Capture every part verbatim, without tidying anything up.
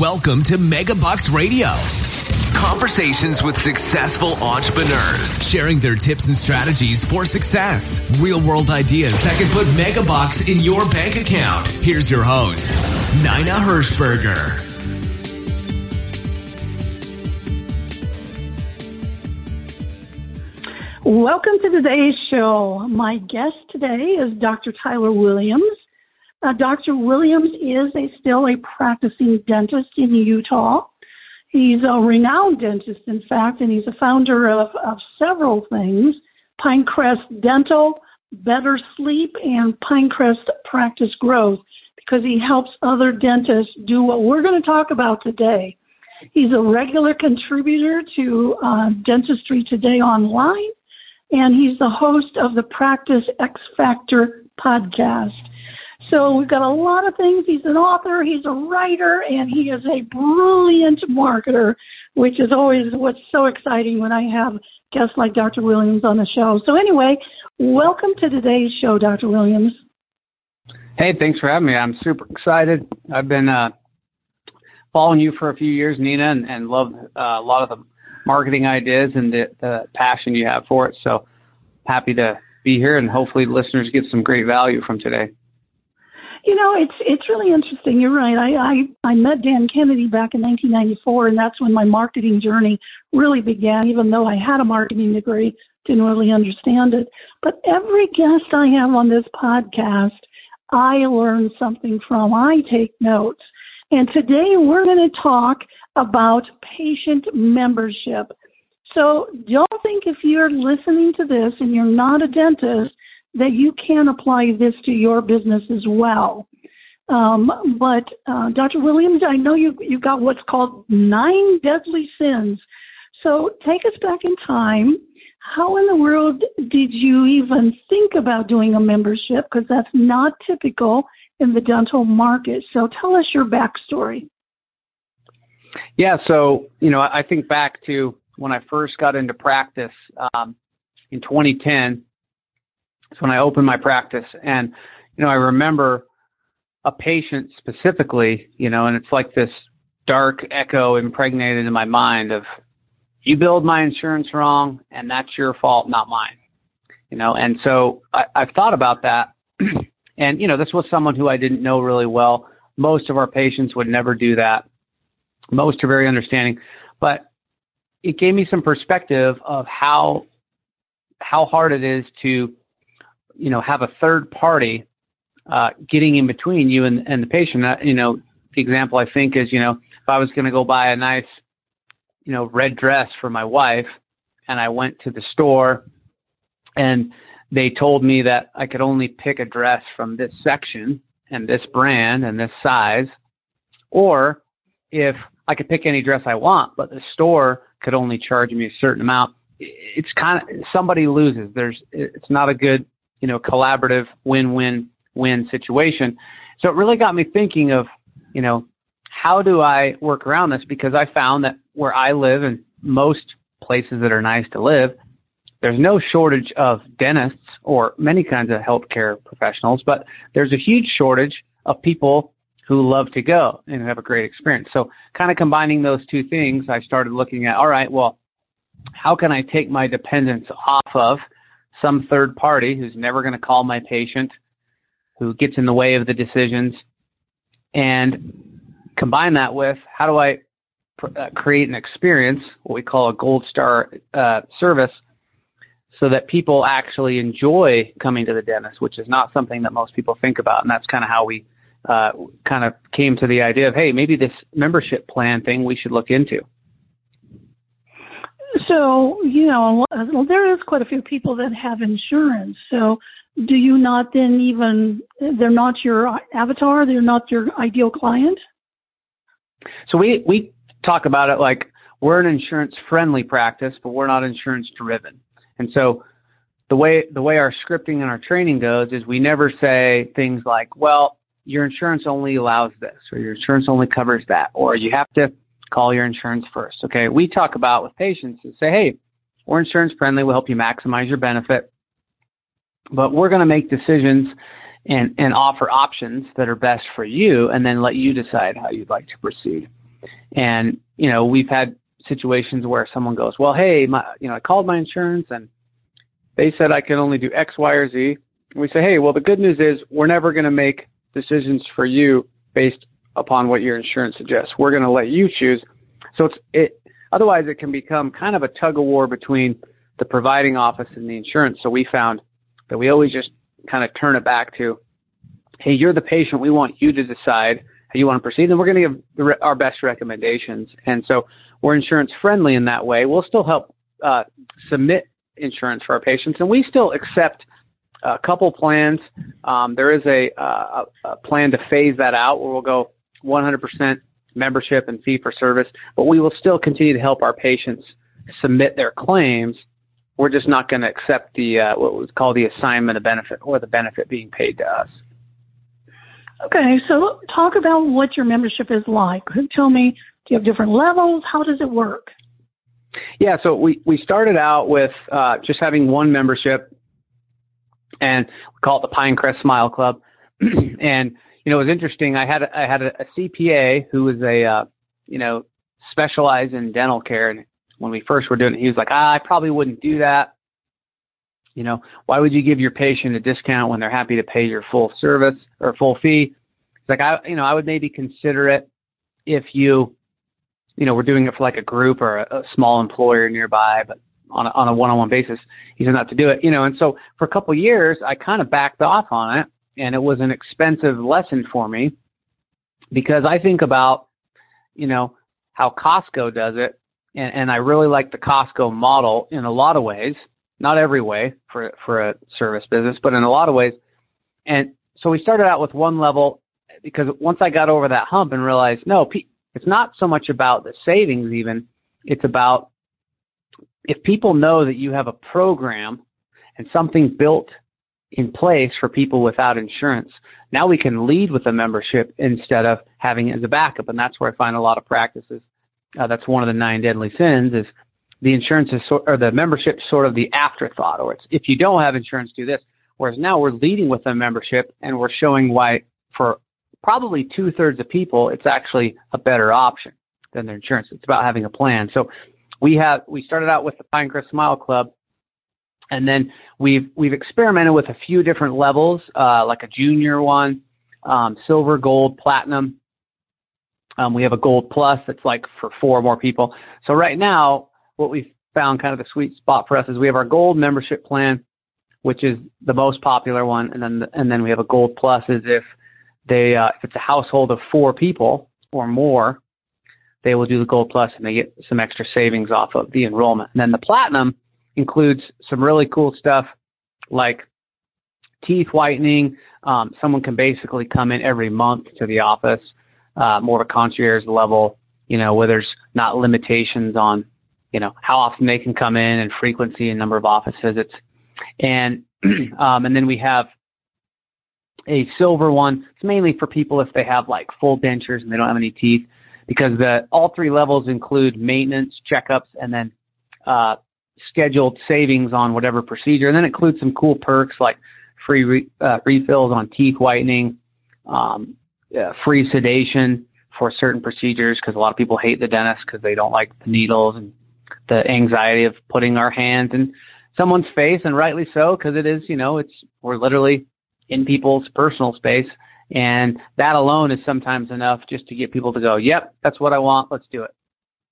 Welcome to Megabucks Radio. Conversations with successful entrepreneurs, sharing their tips and strategies for success. Real-world ideas that can put megabucks in your bank account. Here's your host, Nina Hirschberger. Welcome to today's show. My guest today is Doctor Tyler Williams. Uh, Doctor Williams is a, still a practicing dentist in Utah. He's a renowned dentist, in fact, and he's a founder of, of several things: Pinecrest Dental, Better Sleep, and Pinecrest Practice Growth, because he helps other dentists do what we're going to talk about today. He's a regular contributor to uh, Dentistry Today Online, and he's the host of the Practice X Factor podcast. So we've got a lot of things. He's an author, he's a writer, and he is a brilliant marketer, which is always what's so exciting when I have guests like Doctor Williams on the show. So anyway, welcome to today's show, Doctor Williams. Hey, thanks for having me. I'm super excited. I've been uh, following you for a few years, Nina, and, and love uh, a lot of the marketing ideas and the, the passion you have for it. So happy to be here, and hopefully listeners get some great value from today. You know, it's it's really interesting. You're right. I, I, I met Dan Kennedy back in nineteen ninety-four, and that's when my marketing journey really began, even though I had a marketing degree, didn't really understand it. But every guest I have on this podcast, I learn something from. I take notes. And today we're going to talk about patient membership. So don't think if you're listening to this and you're not a dentist that you can apply this to your business as well. Um, but uh, Doctor Williams, I know you, you've got what's called nine deadly sins. So take us back in time. How in the world did you even think about doing a membership? Because that's not typical in the dental market. So tell us your backstory. Yeah, so, you know, I think back to when I first got into practice um, in twenty ten. It's when I opened my practice, and, you know, I remember a patient specifically, you know, and it's like this dark echo impregnated in my mind of, you billed my insurance wrong, and that's your fault, not mine, you know. And so I, I've thought about that, and, you know, this was someone who I didn't know really well. Most of our patients would never do that. Most are very understanding, but it gave me some perspective of how how hard it is to, you know, have a third party uh, getting in between you and, and the patient. Uh, you know, the example I think is, you know, if I was going to go buy a nice, you know, red dress for my wife, and I went to the store and they told me that I could only pick a dress from this section and this brand and this size, or if I could pick any dress I want, but the store could only charge me a certain amount, it's kind of, somebody loses. There's, it's not a good, you know, collaborative win-win-win situation. So it really got me thinking of, you know, how do I work around this? Because I found that where I live and most places that are nice to live, there's no shortage of dentists or many kinds of healthcare professionals, but there's a huge shortage of people who love to go and have a great experience. So kind of combining those two things, I started looking at, all right, well, how can I take my dependence off of some third party who's never going to call my patient, who gets in the way of the decisions, and combine that with how do I pr- uh, create an experience, what we call a gold star uh, service, so that people actually enjoy coming to the dentist, which is not something that most people think about. And that's kind of how we uh, kind of came to the idea of, hey, maybe this membership plan thing we should look into. So, you know, well, there is quite a few people that have insurance. So do you not then even, they're not your avatar, they're not your ideal client? So we, we talk about it like we're an insurance-friendly practice, but we're not insurance-driven. And so the way the way our scripting and our training goes is we never say things like, well, your insurance only allows this, or your insurance only covers that, or you have to call your insurance first. Okay, we talk about with patients and say, hey, we're insurance friendly. We'll help you maximize your benefit, but we're going to make decisions and, and offer options that are best for you, and then let you decide how you'd like to proceed. And, you know, we've had situations where someone goes, well, hey, my, you know, I called my insurance and they said I can only do X, Y, or Z. And we say, hey, well, the good news is we're never going to make decisions for you based upon what your insurance suggests. We're going to let you choose. So it's it. Otherwise, it can become kind of a tug of war between the providing office and the insurance. So we found that we always just kind of turn it back to, hey, you're the patient. We want you to decide how you want to proceed, and we're going to give the, our best recommendations. And so we're insurance friendly in that way. We'll still help uh, submit insurance for our patients, and we still accept a couple plans. Um, there is a, uh, a plan to phase that out where we'll go one hundred percent membership and fee for service, but we will still continue to help our patients submit their claims. We're just not going to accept the uh, what was called the assignment of benefit or the benefit being paid to us. Okay, so talk about what your membership is like. Tell me, do you have different levels? How does it work? Yeah, so we, we started out with uh, just having one membership, and we call it the Pinecrest Smile Club. And you know, it was interesting. I had a, I had a, a C P A who was a uh, you know specialized in dental care, and when we first were doing it, he was like, ah, I probably wouldn't do that. You know, why would you give your patient a discount when they're happy to pay your full service or full fee? It's like, I, you know, I would maybe consider it if you, you know, we're doing it for like a group or a, a small employer nearby, but on a, on a one-on-one basis, he said not to do it, you know. And so for a couple of years, I kind of backed off on it, and it was an expensive lesson for me because I think about, you know, how Costco does it. And, and I really like the Costco model in a lot of ways, not every way for, for a service business, but in a lot of ways. And so we started out with one level because once I got over that hump and realized, no, it's not so much about the savings even. It's about if people know that you have a program and something built in place for people without insurance, now we can lead with a membership instead of having it as a backup. And that's where I find a lot of practices. Uh, that's one of the nine deadly sins is the insurance is sort, or the membership sort of the afterthought, or it's if you don't have insurance, do this. Whereas now we're leading with a membership and we're showing why for probably two thirds of people, it's actually a better option than their insurance. It's about having a plan. So we have, we started out with the Pinecrest Smile Club, and then we've, we've experimented with a few different levels, uh, like a junior one, um, silver, gold, platinum. Um, we have a Gold Plus that's like for four more people. So right now, what we've found kind of the sweet spot for us is we have our Gold membership plan, which is the most popular one, and then the, and then we have a Gold Plus is if they uh, if it's a household of four people or more, they will do the Gold Plus and they get some extra savings off of the enrollment. And then the Platinum includes some really cool stuff like teeth whitening. Um, someone can basically come in every month to the office. Uh, more of a concierge level, you know, where there's not limitations on, you know, how often they can come in and frequency and number of office visits. And, um, and then we have a silver one. It's mainly for people if they have like full dentures and they don't have any teeth, because the, all three levels include maintenance, checkups, and then, uh, scheduled savings on whatever procedure. And then it includes some cool perks like free re, uh, refills on teeth whitening, um, Uh, free sedation for certain procedures, because a lot of people hate the dentist because they don't like the needles and the anxiety of putting our hands in someone's face, and rightly so, because it is, you know, it's we're literally in people's personal space, and that alone is sometimes enough just to get people to go, yep, that's what I want, let's do it.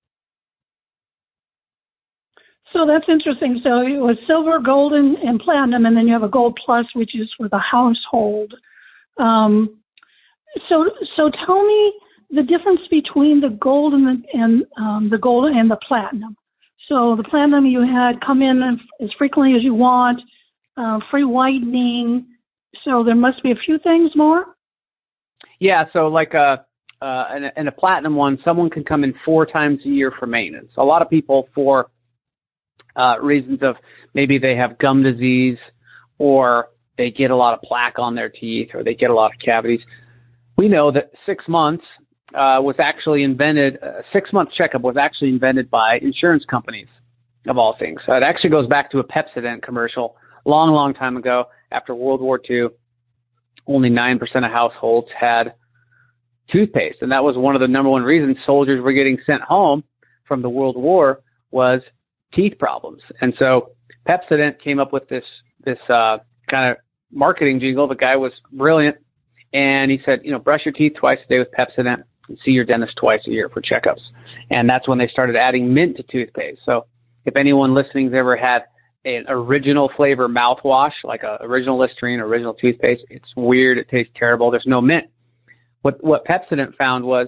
So that's interesting. So it was silver, golden, and platinum, and then you have a Gold Plus, which is for the household. Um, So, so tell me the difference between the gold and the and um, the gold and the platinum. So the platinum, you had come in as frequently as you want, uh, free whitening. So there must be a few things more. Yeah. So like a uh, in, a, in a platinum one, someone can come in four times a year for maintenance. A lot of people, for uh, reasons of maybe they have gum disease, or they get a lot of plaque on their teeth, or they get a lot of cavities. We know that six months uh, was actually invented, a six-month checkup was actually invented by insurance companies, of all things. So it actually goes back to a Pepsodent commercial long, long time ago. After World War Two, only nine percent of households had toothpaste. And that was one of the number one reasons soldiers were getting sent home from the World War was teeth problems. And so Pepsodent came up with this, this uh, kind of marketing jingle. The guy was brilliant. And he said, you know, brush your teeth twice a day with Pepsodent and see your dentist twice a year for checkups. And that's when they started adding mint to toothpaste. So if anyone listening has ever had an original flavor mouthwash, like a original Listerine, original toothpaste, it's weird. It tastes terrible. There's no mint. What what Pepsodent found was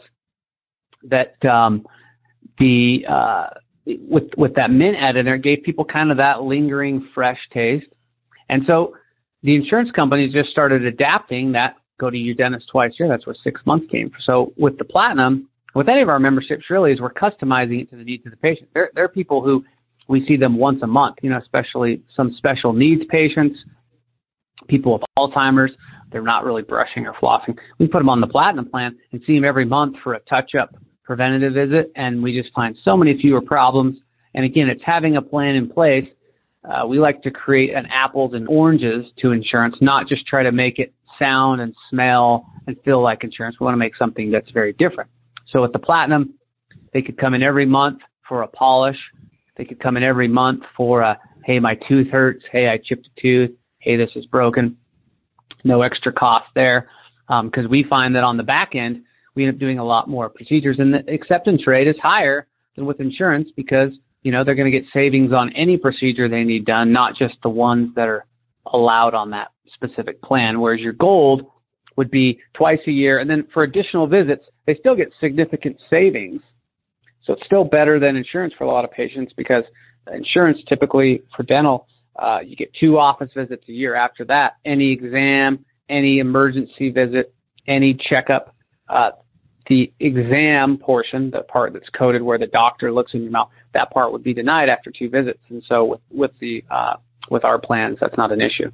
that um, the uh, with with that mint added there, it gave people kind of that lingering fresh taste. And so the insurance companies just started adapting that. Go to your dentist twice a year. That's where six months came from. So with the Platinum, with any of our memberships, really, is we're customizing it to the needs of the patient. There, there are people who we see them once a month, you know, especially some special needs patients, people with Alzheimer's. They're not really brushing or flossing. We put them on the Platinum plan and see them every month for a touch-up preventative visit, and we just find so many fewer problems. And again, it's having a plan in place. Uh, we like to create an apples and oranges to insurance, not just try to make it sound and smell and feel like insurance. We want to make something that's very different. So with the Platinum, they could come in every month for a polish. They could come in every month for a, hey, my tooth hurts. Hey, I chipped a tooth. Hey, this is broken. No extra cost there. Because um, we find that on the back end, we end up doing a lot more procedures. And the acceptance rate is higher than with insurance because, you know, they're going to get savings on any procedure they need done, not just the ones that are allowed on that specific plan, whereas your gold would be twice a year. And then for additional visits, they still get significant savings. So it's still better than insurance for a lot of patients because insurance typically for dental, uh, you get two office visits a year. After that, any exam, any emergency visit, any checkup, uh, the exam portion, the part that's coded where the doctor looks in your mouth, that part would be denied after two visits. And so with, with the, uh, with our plans, that's not an issue.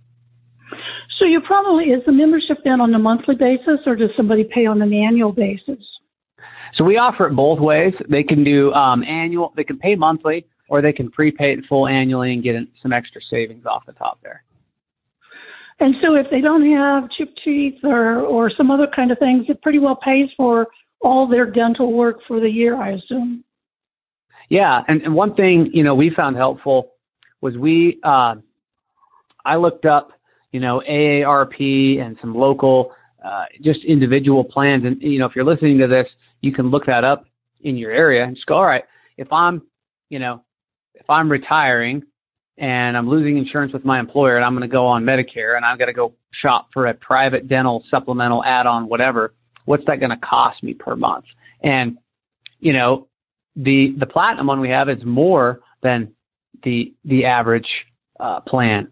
So you probably, is the membership then on a monthly basis or does somebody pay on an annual basis? So we offer it both ways. They can do um, annual, they can pay monthly, or they can prepay it full annually and get some extra savings off the top there. And so if they don't have chipped teeth or, or some other kind of things, it pretty well pays for all their dental work for the year, I assume. Yeah, and, and one thing, you know, we found helpful was we, uh, I looked up, you know, A A R P and some local, uh, just individual plans. And, you know, if you're listening to this, you can look that up in your area and just go, all right, if I'm, you know, if I'm retiring and I'm losing insurance with my employer and I'm going to go on Medicare and I'm going to go shop for a private dental supplemental add-on, whatever, what's that going to cost me per month? And, you know, the, the Platinum one we have is more than the, the average uh, plan.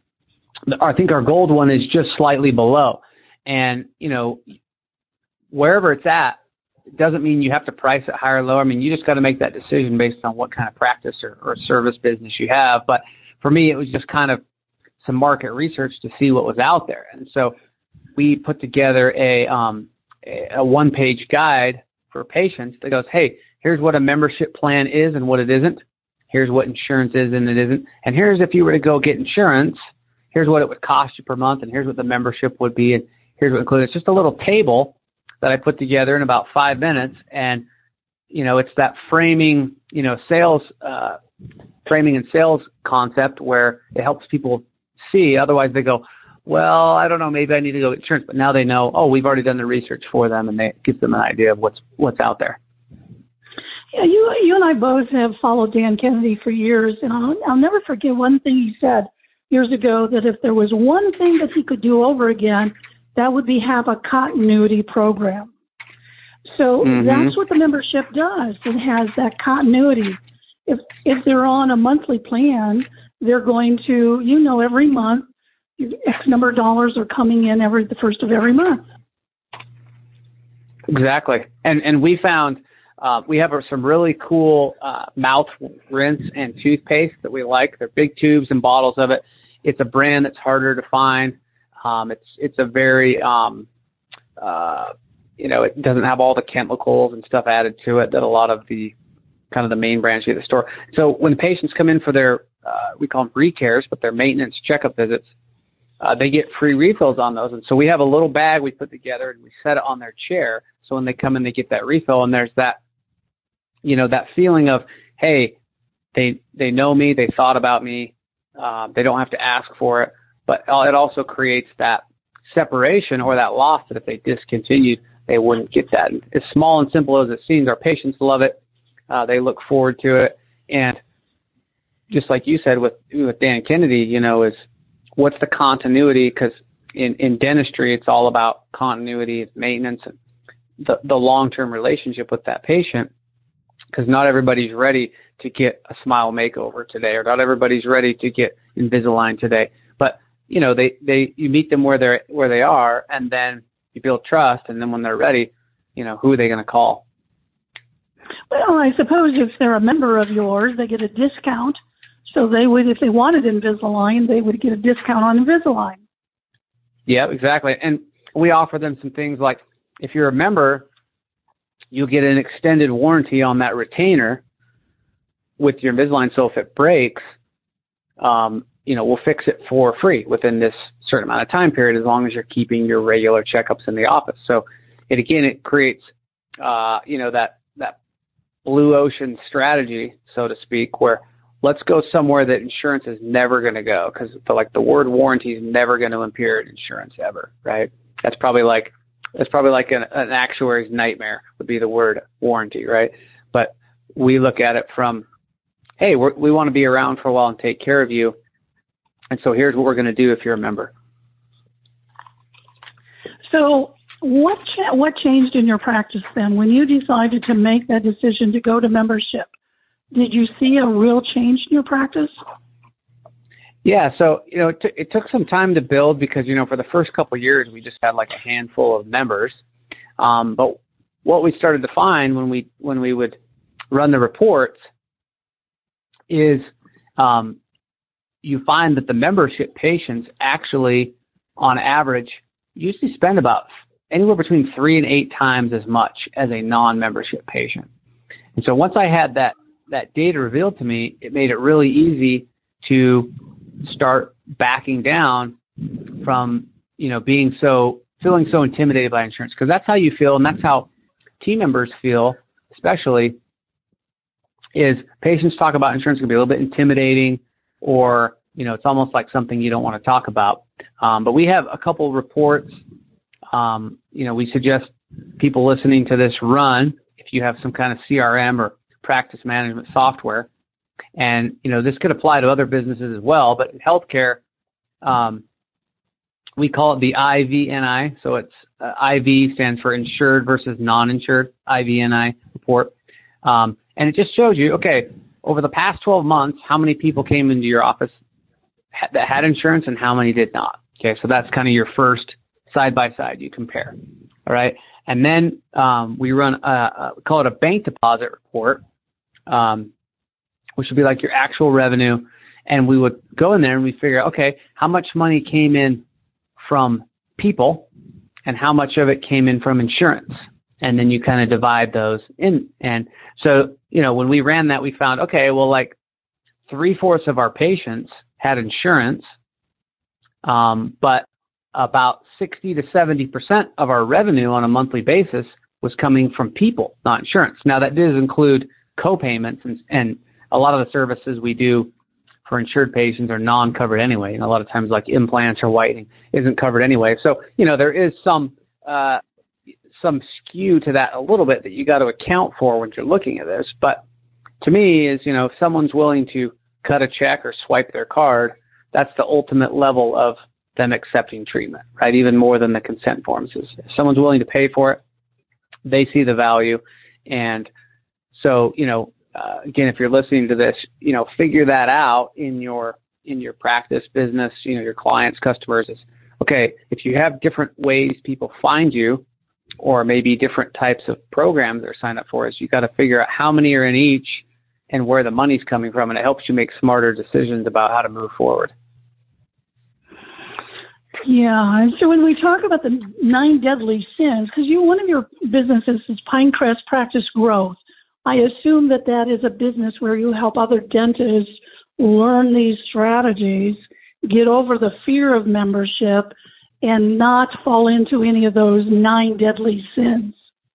I think our gold one is just slightly below. And, you know, wherever it's at, it doesn't mean you have to price it higher or lower. I mean, you just got to make that decision based on what kind of practice or, or service business you have. But for me, it was just kind of some market research to see what was out there. And so we put together a, um, a, a one-page guide for patients that goes, hey, here's what a membership plan is and what it isn't. Here's what insurance is and it isn't. And here's if you were to go get insurance, here's what it would cost you per month, and here's what the membership would be, and here's what included. It's just a little table that I put together in about five minutes, and, you know, it's that framing, you know, sales, uh, framing and sales concept where it helps people see. Otherwise they go, well, I don't know, maybe I need to go get insurance, but now they know, oh, we've already done the research for them, and it gives them an idea of what's what's out there. Yeah, you you and I both have followed Dan Kennedy for years, and I'll, I'll never forget one thing he said years ago, that if there was one thing that he could do over again, that would be have a continuity program. So mm-hmm. that's what the membership does. It has that continuity. If if they're on a monthly plan, they're going to, you know, every month, X number of dollars are coming in every the first of every month. Exactly. And and we found uh, we have some really cool uh, mouth rinse and toothpaste that we like. They're big tubes and bottles of it. It's a brand that's harder to find. Um, it's it's a very, um, uh, you know, it doesn't have all the chemicals and stuff added to it that a lot of the kind of the main brands at the store. So when patients come in for their, uh, we call them recares, but their maintenance checkup visits, uh, they get free refills on those. And so we have a little bag we put together and we set it on their chair. So when they come in, they get that refill, and there's that, you know, that feeling of, hey, they they know me, they thought about me, uh, they don't have to ask for it. But it also creates that separation or that loss that if they discontinued, they wouldn't get that. And as small and simple as it seems, our patients love it. Uh, they look forward to it. And just like you said with, with Dan Kennedy, you know, is what's the continuity? Because in, in dentistry, it's all about continuity, it's maintenance, and the, the long-term relationship with that patient. Because not everybody's ready to get a smile makeover today, or not everybody's ready to get Invisalign today. But you know, they, they you meet them where they're where they are, and then you build trust, and then when they're ready, you know, who are they going to call? Well, I suppose if they're a member of yours, they get a discount. So they would, if they wanted Invisalign, they would get a discount on Invisalign. Yeah, exactly. And we offer them some things like, if you're a member, you'll get an extended warranty on that retainer with your Invisalign. So if it breaks, um, you know, we'll fix it for free within this certain amount of time period, as long as you're keeping your regular checkups in the office. So it, again, it creates, uh, you know, that, that blue ocean strategy, so to speak, where let's go somewhere that insurance is never going to go. Cause the, like the word warranty is never going to appear in insurance ever. Right. That's probably like, that's probably like an, an actuary's nightmare would be the word warranty. Right. But we look at it from, hey, we're, we want to be around for a while and take care of you. And so here's what we're going to do if you're a member. So what cha- what changed in your practice then when you decided to make that decision to go to membership? Did you see a real change in your practice? Yeah, so you know, it, t- it took some time to build because you know for the first couple of years we just had like a handful of members. Um, but what we started to find when we when we would run the reports is um, you find that the membership patients actually, on average, usually spend about anywhere between three and eight times as much as a non-membership patient. And so once I had that, that data revealed to me, it made it really easy to start backing down from, you know, being so, feeling so intimidated by insurance. Because that's how you feel, and that's how team members feel, especially, is patients talk about insurance can be a little bit intimidating, or, you know, it's almost like something you don't want to talk about. Um, but we have a couple of reports. Um, you know, we suggest people listening to this run if you have some kind of C R M or practice management software. And, you know, this could apply to other businesses as well. But in healthcare, um, we call it the I V N I. So it's uh, I V stands for insured versus non-insured, I V N I report. Um, and it just shows you, okay, over the past twelve months, how many people came into your office ha- that had insurance and how many did not. Okay, so that's kind of your first side by side you compare. All right, and then um, we run a, a we call it a bank deposit report, um, which would be like your actual revenue, and we would go in there and we figure out, okay, how much money came in from people and how much of it came in from insurance. And then you kind of divide those in. And so, you know, when we ran that, we found, okay, well, like three-fourths of our patients had insurance, um, but about sixty to seventy percent of our revenue on a monthly basis was coming from people, not insurance. Now, that does include co-payments, and, and a lot of the services we do for insured patients are non-covered anyway. And a lot of times, like implants or whitening isn't covered anyway. So, you know, there is some uh, some skew to that a little bit that you got to account for when you're looking at this. But to me is, you know, if someone's willing to cut a check or swipe their card, that's the ultimate level of them accepting treatment, right? Even more than the consent forms. If someone's willing to pay for it, they see the value. And so, you know, uh, again, if you're listening to this, you know, figure that out in your, in your practice business, you know, your clients, customers is, okay, if you have different ways people find you, or maybe different types of programs they're signed up for, is you got to figure out how many are in each and where the money's coming from. And it helps you make smarter decisions about how to move forward. Yeah. And so when we talk about the nine deadly sins, because you, one of your businesses is Pinecrest Practice Growth. I assume that that is a business where you help other dentists learn these strategies get over the fear of membership and not fall into any of those nine deadly sins.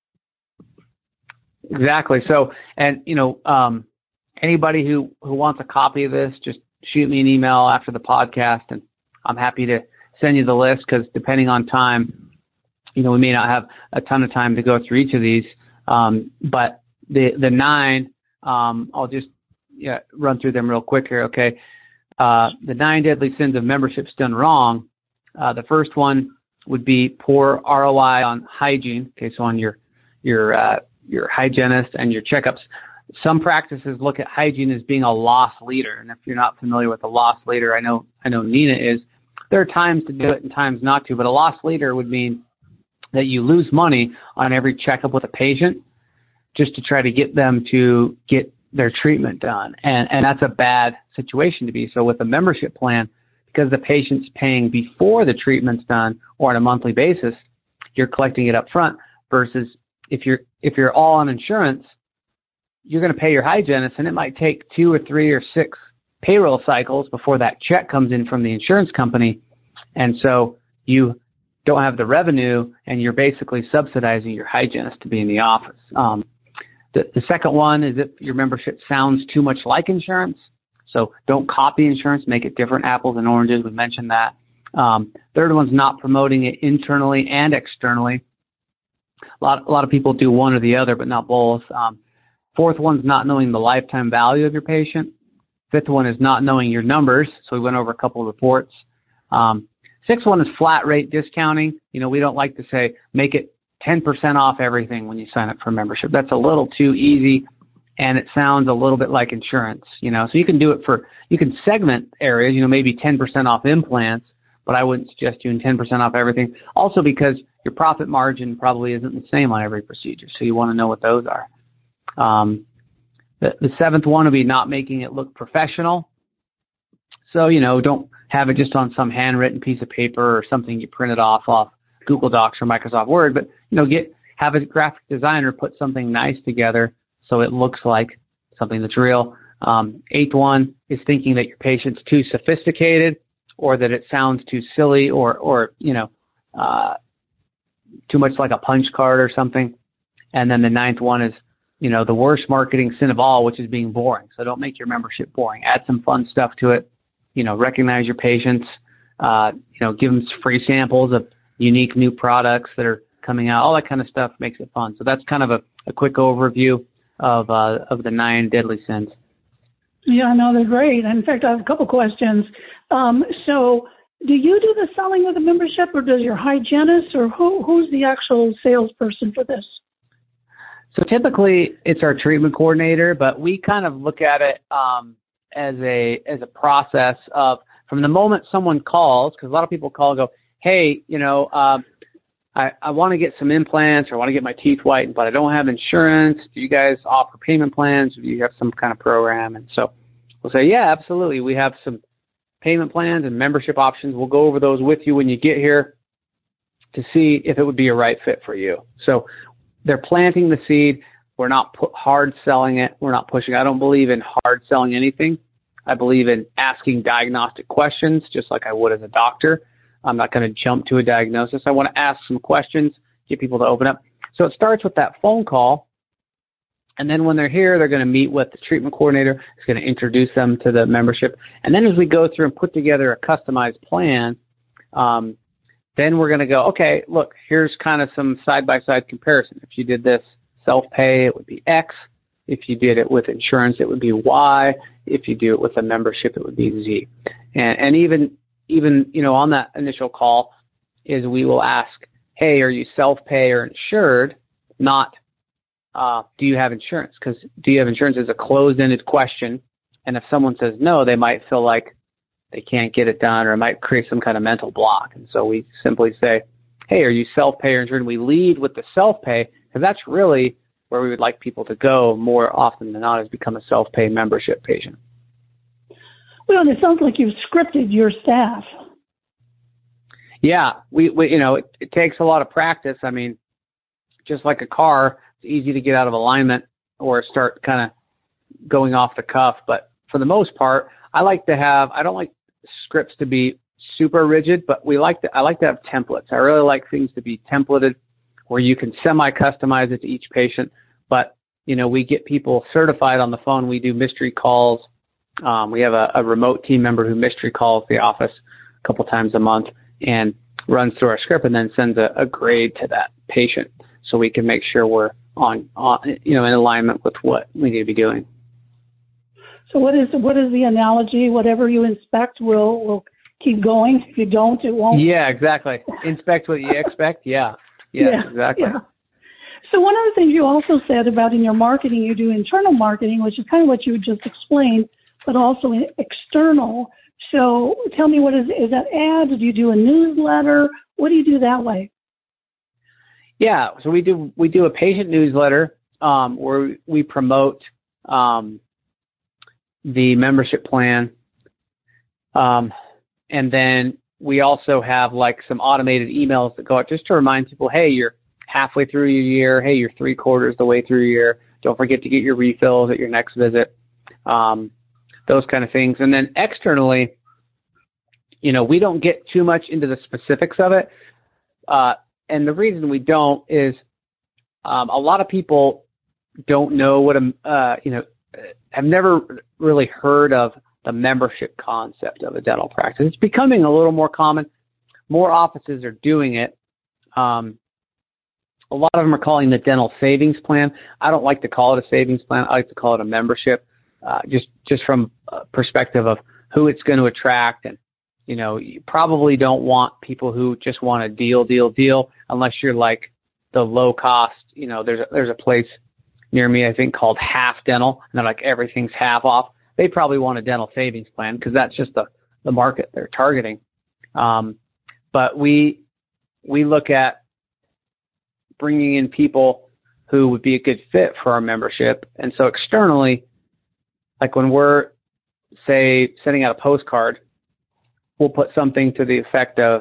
Exactly. So, and, you know, um, anybody who, who wants a copy of this, just shoot me an email after the podcast, and I'm happy to send you the list, because depending on time, you know, we may not have a ton of time to go through each of these. Um, but the, the nine, um, I'll just yeah, run through them real quick here. Okay. Uh, the nine deadly sins of memberships done wrong. Uh, the first one would be poor R O I on hygiene. Okay. So on your, your, uh, your hygienist and your checkups. Some practices look at hygiene as being a loss leader. And if you're not familiar with a loss leader, I know, I know Nina is. There are times to do it and times not to, but a loss leader would mean that you lose money on every checkup with a patient just to try to get them to get their treatment done. And, and that's a bad situation to be. So with a membership plan, because the patient's paying before the treatment's done or on a monthly basis, you're collecting it up front, versus if you're, if you're all on insurance, you're going to pay your hygienist, and it might take two or three or six payroll cycles before that check comes in from the insurance company. And so you don't have the revenue, and you're basically subsidizing your hygienist to be in the office. Um, the, the second one is if your membership sounds too much like insurance. So don't copy insurance, make it different, apples and oranges. We mentioned that. Um, third one's not promoting it internally and externally. A lot, a lot of people do one or the other, but not both. Um, fourth one's not knowing the lifetime value of your patient. Fifth one is not knowing your numbers. So we went over a couple of reports. Um, sixth one is flat rate discounting. You know, we don't like to say, make it ten percent off everything when you sign up for a membership. That's a little too easy, and it sounds a little bit like insurance, you know. So you can do it for, you can segment areas, you know, maybe ten percent off implants, but I wouldn't suggest doing ten percent off everything. Also because your profit margin probably isn't the same on every procedure. So you want to know what those are. Um, the, the seventh one would be not making it look professional. So, you know, don't have it just on some handwritten piece of paper or something you printed off off Google Docs or Microsoft Word, but, you know, get, have a graphic designer put something nice together so it looks like something that's real. Um, eighth one is thinking that your patient's too sophisticated, or that it sounds too silly, or, or, you know, uh, too much like a punch card or something. And then the ninth one is, you know, the worst marketing sin of all, which is being boring. So don't make your membership boring. Add some fun stuff to it. You know, recognize your patients, uh, you know, give them free samples of unique new products that are coming out. All that kind of stuff makes it fun. So that's kind of a, a quick overview of, uh, of the nine deadly sins. Yeah, no, they're great. In fact, I have a couple questions. Um, so do you do the selling of the membership, or does your hygienist, or who, who's the actual salesperson for this? So typically it's our treatment coordinator, but we kind of look at it um, as a as a process of, from the moment someone calls, because a lot of people call and go, hey, you know, um, I, I want to get some implants, or I want to get my teeth whitened, but I don't have insurance. Do you guys offer payment plans? Do you have some kind of program? And so we'll say, yeah, absolutely. We have some payment plans and membership options. We'll go over those with you when you get here to see if it would be a right fit for you. So they're planting the seed. We're not pu- hard selling it. We're not pushing. I don't believe in hard selling anything. I believe in asking diagnostic questions, just like I would as a doctor. I'm not going to jump to a diagnosis. I want to ask some questions, get people to open up. So it starts with that phone call. And then when they're here, they're going to meet with the treatment coordinator. It's going to introduce them to the membership. And then as we go through and put together a customized plan, um, then we're going to go, okay, look, here's kind of some side-by-side comparison. If you did this self-pay, it would be X. If you did it with insurance, it would be Y. If you do it with a membership, it would be Z. And, and even, even, you know, on that initial call is we will ask, hey, are you self-pay or insured? Not, uh, do you have insurance? Because do you have insurance is a closed-ended question. And if someone says no, they might feel like they can't get it done, or it might create some kind of mental block. And so we simply say, hey, are you self-pay or insured? And we lead with the self-pay, because that's really where we would like people to go more often than not, is become a self-pay membership patient. Well, it sounds like you've scripted your staff. Yeah, we, we you know, it, it takes a lot of practice. I mean, just like a car, it's easy to get out of alignment or start kind of going off the cuff. But for the most part, I like to have, I don't like scripts to be super rigid, but we like to, I like to have templates. I really like things to be templated where you can semi-customize it to each patient. But, you know, we get people certified on the phone. We do mystery calls. Um, we have a, a remote team member who mystery calls the office a couple times a month and runs through our script and then sends a, a grade to that patient so we can make sure we're on, on, you know, in alignment with what we need to be doing. So what is what is the analogy? Whatever you inspect will will keep going. If you don't, it won't. Yeah, exactly. Inspect what you expect. Yeah. Yeah, yeah, exactly. Yeah. So one of the things you also said about in your marketing, you do internal marketing, which is kind of what you just explained, but also external. So tell me, what is is that ads? Do you do a newsletter? What do you do that way? Yeah, so we do we do a patient newsletter um, where we promote um, the membership plan, um, and then we also have like some automated emails that go out just to remind people, hey, you're halfway through your year. Hey, you're three quarters the way through your year. Don't forget to get your refills at your next visit. Um, those kind of things. And then externally, you know, we don't get too much into the specifics of it. Uh, and the reason we don't is um, a lot of people don't know what, a, uh, you know, have never really heard of the membership concept of a dental practice. It's becoming a little more common. More offices are doing it. Um, a lot of them are calling the dental savings plan. I don't like to call it a savings plan. I like to call it a membership, uh, just just from a perspective of who it's going to attract. And, you know, you probably don't want people who just want a deal, deal, deal, unless you're like the low cost. You know, there's a, there's a place near me, I think, called Half Dental, and they're like, everything's half off. They probably want a dental savings plan because that's just the, the market they're targeting. Um, but we we look at bringing in people who would be a good fit for our membership. And so externally, like when we're, say, sending out a postcard, we'll put something to the effect of,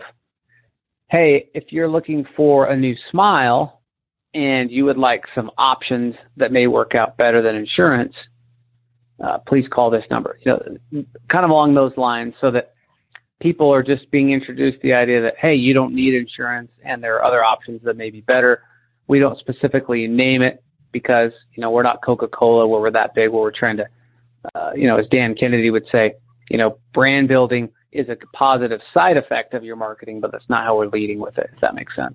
hey, if you're looking for a new smile and you would like some options that may work out better than insurance, uh, please call this number. You know, kind of along those lines, so that people are just being introduced to the idea that, hey, you don't need insurance and there are other options that may be better. We don't specifically name it because, you know, we're not Coca-Cola where we're that big, where we're trying to, uh, you know, as Dan Kennedy would say, you know, brand building is a positive side effect of your marketing, but that's not how we're leading with it, if that makes sense.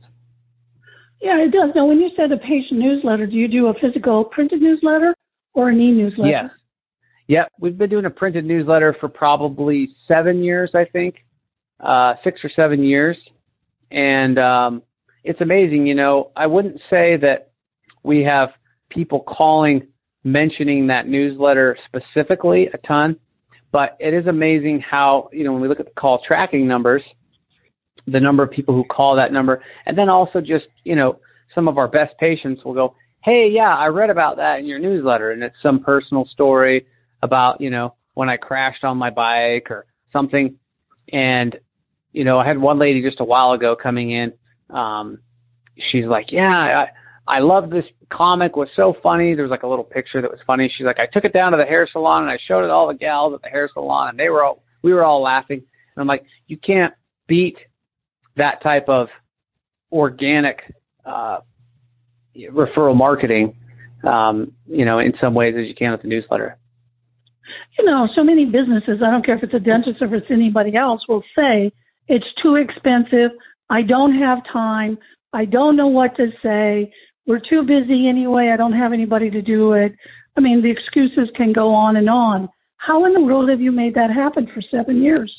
Yeah, it does. Now, when you said a patient newsletter, do you do a physical printed newsletter or an e-newsletter? Yes. Yep, we've been doing a printed newsletter for probably seven years, I think, uh, six or seven years. And um, it's amazing, you know, I wouldn't say that we have people calling, mentioning that newsletter specifically a ton, but it is amazing how, you know, when we look at the call tracking numbers, the number of people who call that number, and then also just, you know, some of our best patients will go, hey, yeah, I read about that in your newsletter, and it's some personal story about, you know, when I crashed on my bike or something. And, you know, I had one lady just a while ago coming in. Um, she's like, yeah, I, I love this comic, was so funny. There was like a little picture that was funny. She's like, I took it down to the hair salon and I showed it all the gals at the hair salon, and they were all, we were all laughing. And I'm like, you can't beat that type of organic uh, referral marketing, um, you know, in some ways as you can with the newsletter. You know, so many businesses, I don't care if it's a dentist or if it's anybody else, will say, it's too expensive, I don't have time, I don't know what to say, we're too busy anyway, I don't have anybody to do it. I mean, the excuses can go on and on. How in the world have you made that happen for seven years?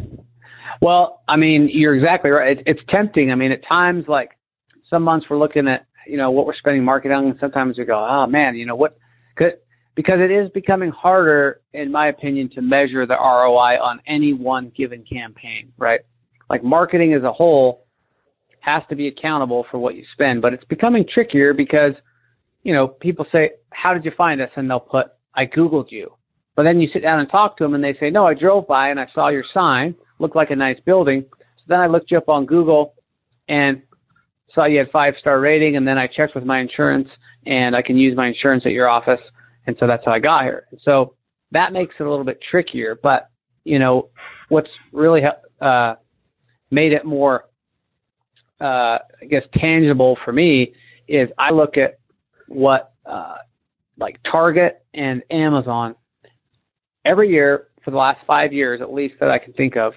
Well, I mean, you're exactly right. It, it's tempting. I mean, at times, like some months we're looking at, you know, what we're spending marketing on, and sometimes we go, oh, man, you know, what could – because it is becoming harder, in my opinion, to measure the R O I on any one given campaign, right? Like marketing as a whole has to be accountable for what you spend, but it's becoming trickier because, you know, people say, how did you find us? And they'll put, I Googled you. But then you sit down and talk to them and they say, no, I drove by and I saw your sign, looked like a nice building. So then I looked you up on Google and saw you had five-star rating, and then I checked with my insurance and I can use my insurance at your office. And so that's how I got here. So that makes it a little bit trickier. But, you know, what's really uh, made it more, uh, I guess, tangible for me is I look at what uh, like Target and Amazon every year for the last five years, at least that I can think of.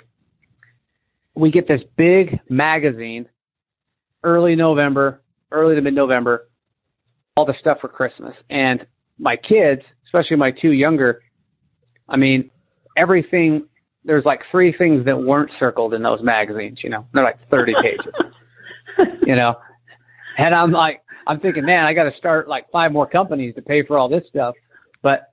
We get this big magazine early November, early to mid-November, all the stuff for Christmas. And my kids, especially my two younger, I mean, everything, there's like three things that weren't circled in those magazines, you know, they're like thirty pages, you know, and I'm like, I'm thinking, man, I got to start like five more companies to pay for all this stuff. But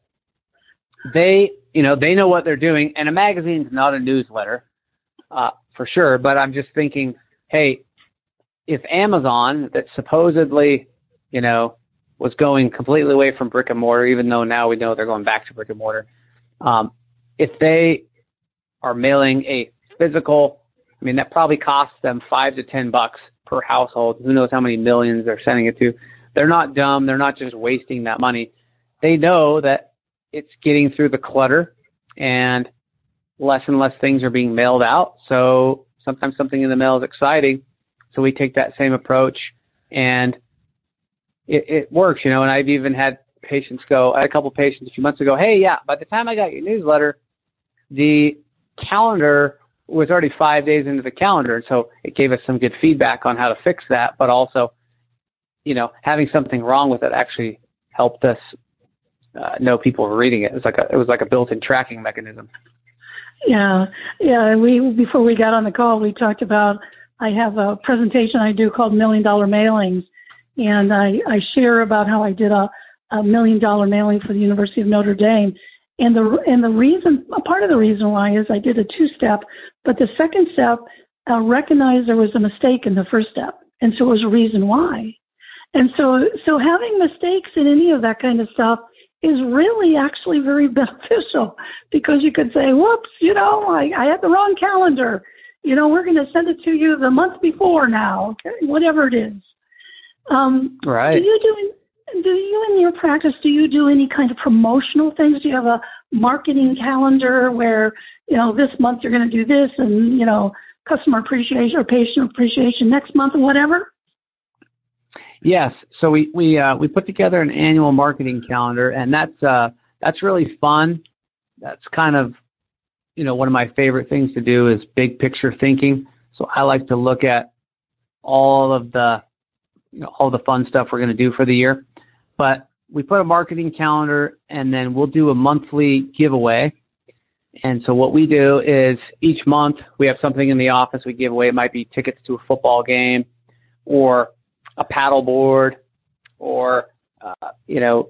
they, you know, they know what they're doing. And a magazine's not a newsletter, uh, for sure. But I'm just thinking, hey, if Amazon, that supposedly, you know, was going completely away from brick and mortar, even though now we know they're going back to brick and mortar, um, if they are mailing a physical, I mean, that probably costs them five to ten bucks per household. Who knows how many millions they're sending it to? They're not dumb. They're not just wasting that money. They know that it's getting through the clutter and less and less things are being mailed out. So sometimes something in the mail is exciting. So we take that same approach, and it, it works, you know. And I've even had patients go, I had a couple of patients a few months ago, hey, yeah, by the time I got your newsletter, the calendar was already five days into the calendar. And so it gave us some good feedback on how to fix that. But also, you know, having something wrong with it actually helped us uh, know people were reading it. It was like a, it was like a built-in tracking mechanism. Yeah. Yeah. We, before we got on the call, we talked about, I have a presentation I do called Million Dollar Mailings. And I, I share about how I did a, a million dollar mailing for the University of Notre Dame. And the and the reason, a part of the reason why is I did a two-step, but the second step uh, recognized there was a mistake in the first step, and so it was a reason why. And so so having mistakes in any of that kind of stuff is really actually very beneficial, because you could say, whoops, you know, I, I had the wrong calendar. You know, we're going to send it to you the month before now, okay? Whatever it is. Um, right. Do you do Do you, in your practice, do you do any kind of promotional things? Do you have a marketing calendar where, you know, this month you're going to do this and, you know, customer appreciation or patient appreciation next month or whatever? Yes. So we, we, uh, we put together an annual marketing calendar, and that's, uh, that's really fun. That's kind of, you know, one of my favorite things to do is big picture thinking. So I like to look at all of the, you know, all the fun stuff we're going to do for the year. But we put a marketing calendar, and then we'll do a monthly giveaway. And so what we do is each month we have something in the office we give away. It might be tickets to a football game, or a paddle board, or, uh, you know,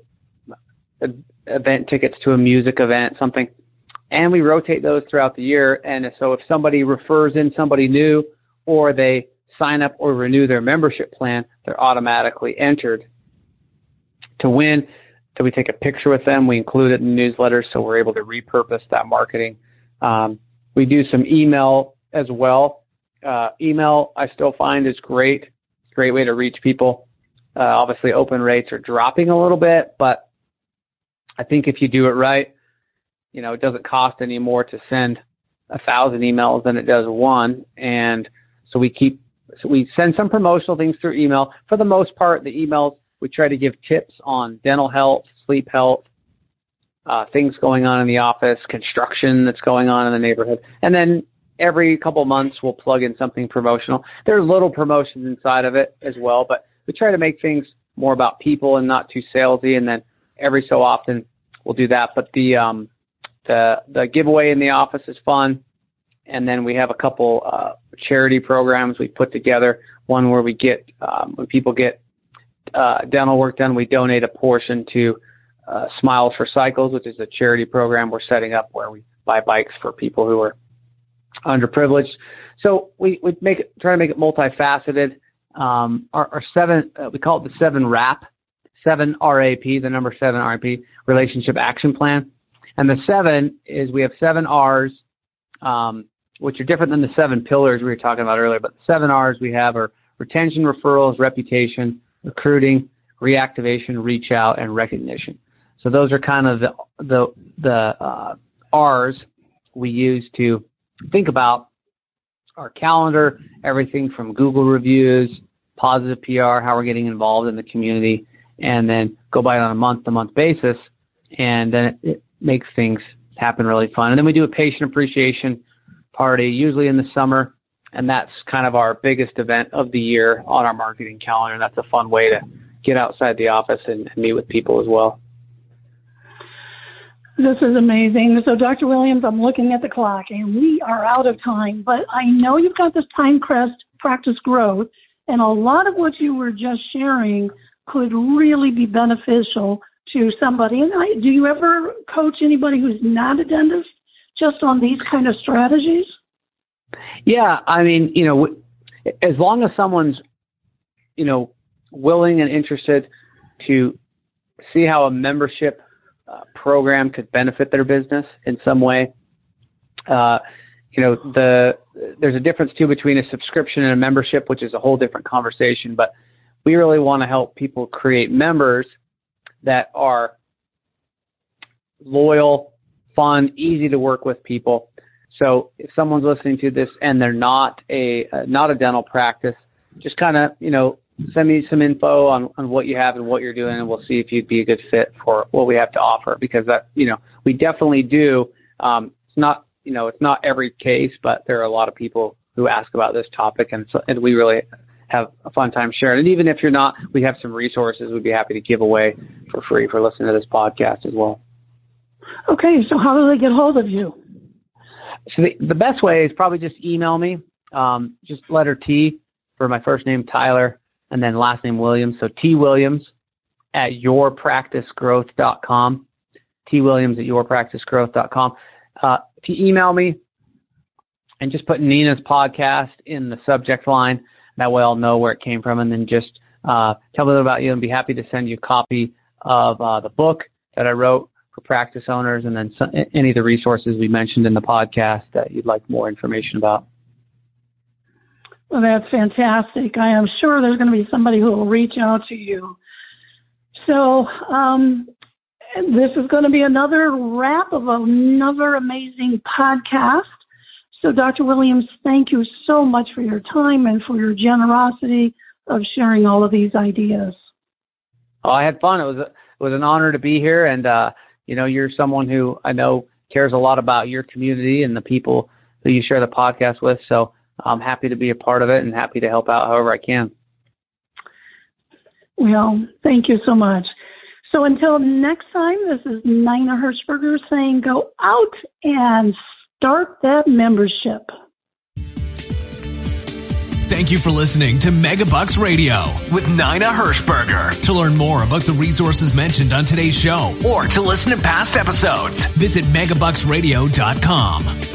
event tickets to a music event, something. And we rotate those throughout the year. And so if somebody refers in somebody new, or they sign up or renew their membership plan, they're automatically entered to win. So we take a picture with them. We include it in the newsletter, so we're able to repurpose that marketing. Um, we do some email as well. Uh, email, I still find, is great. Great way to reach people. Uh, obviously, open rates are dropping a little bit, but I think if you do it right, you know, it doesn't cost any more to send a thousand emails than it does one. And so we keep, so we send some promotional things through email. For the most part, the emails, we try to give tips on dental health, sleep health, uh, things going on in the office, construction that's going on in the neighborhood. And then every couple months, we'll plug in something promotional. There's little promotions inside of it as well, but we try to make things more about people and not too salesy. And then every so often, we'll do that. But the um, the the giveaway in the office is fun. And then we have a couple uh, charity programs we put together. One where we get, um, when people get uh, dental work done, we donate a portion to uh, Smiles for Cycles, which is a charity program we're setting up where we buy bikes for people who are underprivileged. So we, we make it, try to make it multifaceted. Um, our, our seven, uh, we call it the seven RAP, seven R A P, the number seven R A P, Relationship Action Plan. And the seven is we have seven R's, um, which are different than the seven pillars we were talking about earlier. But the seven R's we have are retention, referrals, reputation, recruiting, reactivation, reach out, and recognition. So those are kind of the the, the uh, R's we use to think about our calendar, everything from Google reviews, positive P R, how we're getting involved in the community, and then go by it on a month-to-month basis, and then it, it makes things happen really fun. And then we do a patient appreciation party, usually in the summer, and that's kind of our biggest event of the year on our marketing calendar. And that's a fun way to get outside the office and, and meet with people as well. This is amazing. So, Doctor Williams, I'm looking at the clock, and we are out of time. But I know you've got this Pinecrest Practice Growth, and a lot of what you were just sharing could really be beneficial to somebody. And I, do you ever coach anybody who's not a dentist just on these kind of strategies? Yeah, I mean, you know, as long as someone's, you know, willing and interested to see how a membership uh, program could benefit their business in some way, uh, you know, the there's a difference too between a subscription and a membership, which is a whole different conversation. But we really want to help people create members that are loyal, fun, easy to work with people. So if someone's listening to this and they're not a uh, not a dental practice, just kind of, you know, send me some info on, on what you have and what you're doing, and we'll see if you'd be a good fit for what we have to offer. Because that, you know, we definitely do. Um, it's not, you know, it's not every case, but there are a lot of people who ask about this topic, and so and we really have a fun time sharing. And even if you're not, we have some resources we'd be happy to give away for free for listening to this podcast as well. Okay, so how do they get hold of you? So the, the best way is probably just email me, um, just letter T for my first name, Tyler, and then last name Williams. So T Williams at your practice growth dot com, T Williams at your practice growth dot com. Uh, if you email me and just put Nina's podcast in the subject line, that way I'll know where it came from, and then just uh, tell me a little about you, and be happy to send you a copy of uh, the book that I wrote for practice owners, and then some, any of the resources we mentioned in the podcast that you'd like more information about. Well, that's fantastic. I am sure there's going to be somebody who will reach out to you. So um, this is going to be another wrap of another amazing podcast. So, Doctor Williams, thank you so much for your time and for your generosity of sharing all of these ideas. Oh, I had fun. It was a, it was an honor to be here, and uh, you know, you're someone who I know cares a lot about your community and the people that you share the podcast with. So I'm happy to be a part of it and happy to help out however I can. Well, thank you so much. So until next time, this is Nina Hirschberger saying go out and start that membership. Thank you for listening to Megabucks Radio with Nina Hirschberger. To learn more about the resources mentioned on today's show or to listen to past episodes, visit megabucks radio dot com.